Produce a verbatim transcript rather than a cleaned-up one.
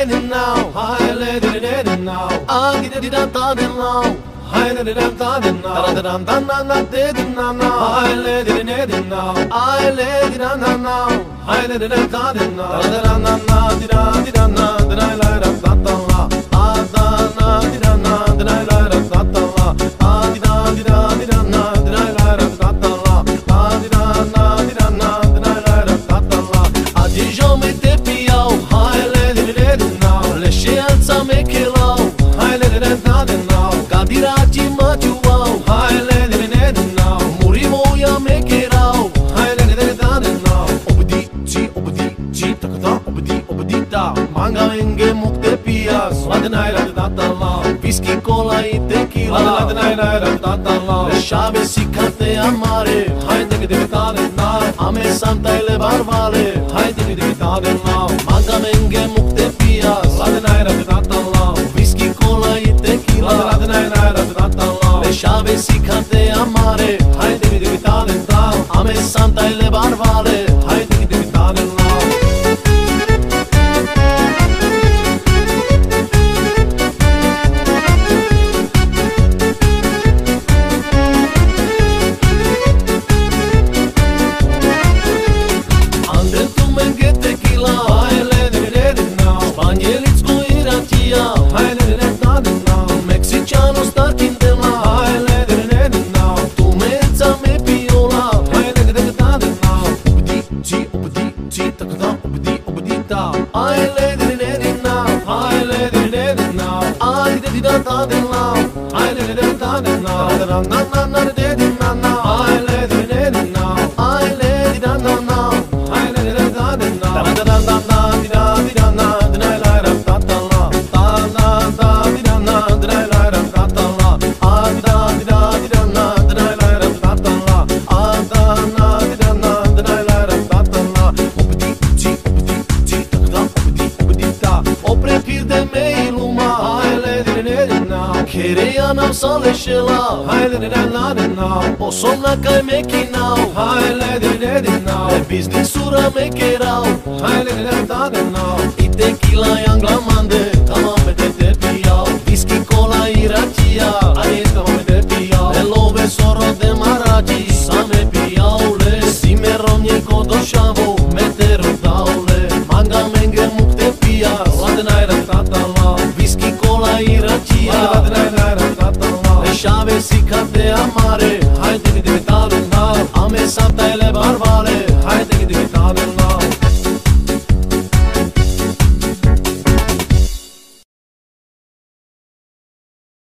lady now, hi lady lady now, ah di di da da da now, hi lady da da da now, da da da da da da da now, hi lady lady now, hi lady da da now, hi lady da da da now, da da da da di da di da na da la la da da da la, ah da na di da na da la la da da da la, ah di da di da di da na da la la da da da la, ah di da na di da na da la la da da da la, ah di jamais te piau, hi lady lady now, le scienza me che lau, hi lady da da da now, cadirati ma tu wow, hi lady lady now, murimo ya me che rau, hi lady da da da now, obdi ci obdi ci takata obdi obdi da, manga enge mukte pias, la da na da da da la, whisky cola e tequila, la da na da da da la, le chave si cante amare, hi lady da da da now, ame santa e le barbale, hi lady da da da now, manga enge mukte pias, la da na da da da la, whisky cola e tequila, la da na da da da la, le chave si cante amare, hi lady da da da now, ame santa e le barbale, hi lady da da da now. Poslovna kaj meki now, hi lady lady now, e biznisura meke rau, hi lady lady now, i tequila i anglamande, tamo me te te piau, whisky cola i racia, ai tamo me te piau, le love soro de maraci, same piau, le si me romnie kodo šavo,